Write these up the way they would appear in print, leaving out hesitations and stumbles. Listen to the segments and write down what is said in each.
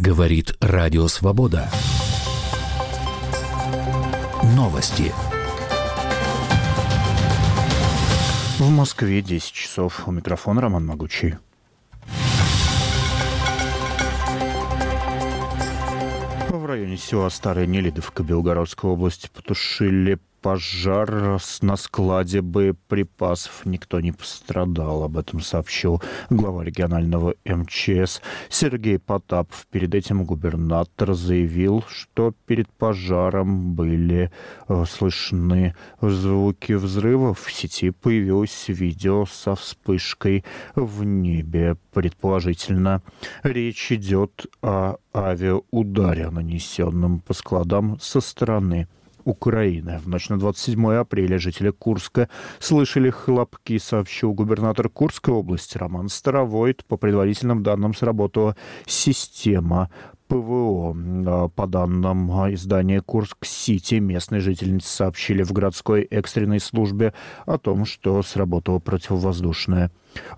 Говорит Радио Свобода. Новости. В Москве 10 часов. У микрофона Роман Могучий. В районе села Старая Нелидовка Белгородской области потушили пожар на складе боеприпасов. Никто не пострадал. Об этом сообщил глава регионального МЧС Сергей Потапов. Перед этим губернатор заявил, что перед пожаром были слышны звуки взрывов. В сети появилось видео со вспышкой в небе. Предположительно, речь идет о авиаударе, нанесенном по складам со стороны Украины. В ночь на 27 апреля жители Курска слышали хлопки, сообщил губернатор Курской области Роман Старовойт. По предварительным данным, сработала система ПВО. По данным издания «Курск-Сити», местные жительницы сообщили в городской экстренной службе о том, что сработала противовоздушная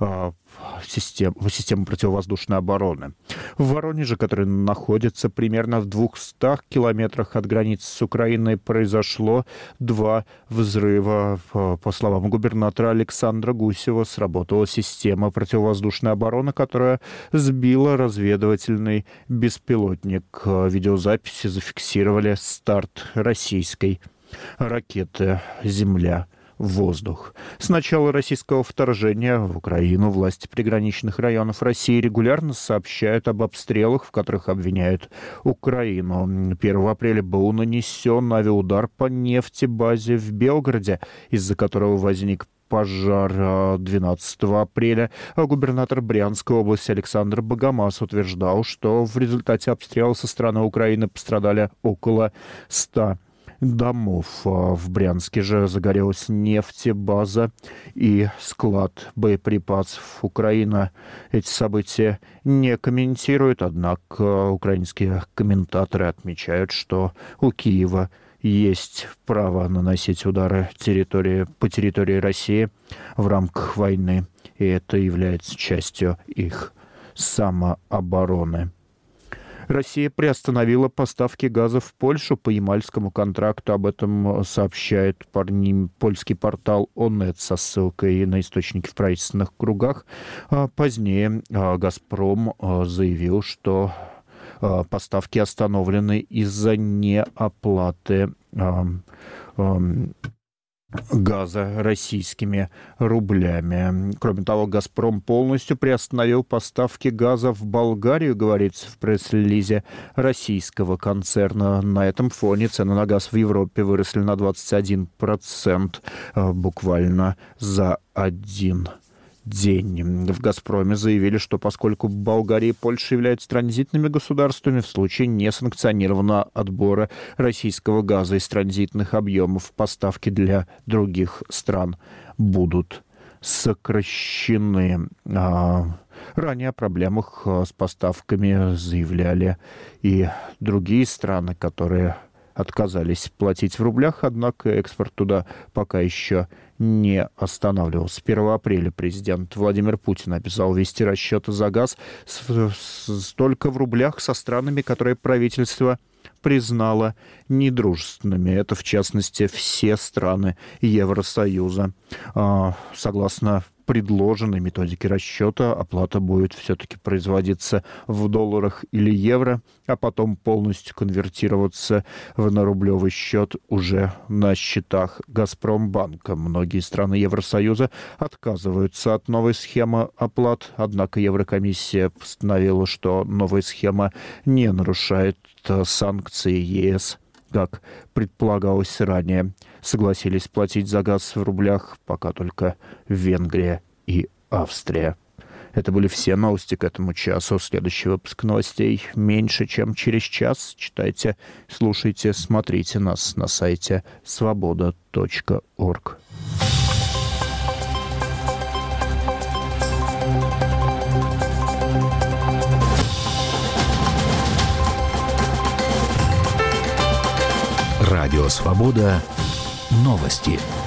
система противовоздушной обороны. В Воронеже, который находится примерно в 200 километрах от границы с Украиной, произошло 2 взрыва. По словам губернатора Александра Гусева, сработала система противовоздушной обороны, которая сбила разведывательный беспилотник. Видеозаписи зафиксировали старт российской ракеты «Земля». Воздух. С начала российского вторжения в Украину власти приграничных районов России регулярно сообщают об обстрелах, в которых обвиняют Украину. 1 апреля был нанесен авиаудар по нефтебазе в Белгороде, из-за которого возник пожар. 12 апреля губернатор Брянской области Александр Богомаз утверждал, что в результате обстрела со стороны Украины пострадали около 100 домов. В Брянске же загорелась нефтебаза и склад боеприпасов. Украина эти события не комментирует, однако украинские комментаторы отмечают, что у Киева есть право наносить удары по территории России в рамках войны, и это является частью их самообороны. Россия приостановила поставки газа в Польшу по ямальскому контракту. Об этом сообщает польский портал ОНЕТ со ссылкой на источники в правительственных кругах. Позднее «Газпром» заявил, что поставки остановлены из-за неоплаты газа российскими рублями. Кроме того, «Газпром» полностью приостановил поставки газа в Болгарию, говорится в пресс-релизе российского концерна. На этом фоне цены на газ в Европе выросли на 21% буквально за один день. В «Газпроме» заявили, что поскольку Болгария и Польша являются транзитными государствами, в случае несанкционированного отбора российского газа из транзитных объемов поставки для других стран будут сокращены. Ранее о проблемах с поставками заявляли и другие страны, которые отказались платить в рублях, однако экспорт туда пока еще не останавливался. 1 апреля президент Владимир Путин обязал вести расчеты за газ только в рублях со странами, которые правительство признало недружественными. Это, в частности, все страны Евросоюза. Согласно предложенной методике расчета, оплата будет все-таки производиться в долларах или евро, а потом полностью конвертироваться на рублевый счет уже на счетах Газпромбанка. Многие страны Евросоюза отказываются от новой схемы оплат, однако Еврокомиссия постановила, что новая схема не нарушает санкции ЕС, как предполагалось ранее. Согласились платить за газ в рублях пока только Венгрия и Австрия. Это были все новости к этому часу. Следующий выпуск новостей меньше, чем через час. Читайте, слушайте, смотрите нас на сайте svoboda.org. Радио Свобода. Новости.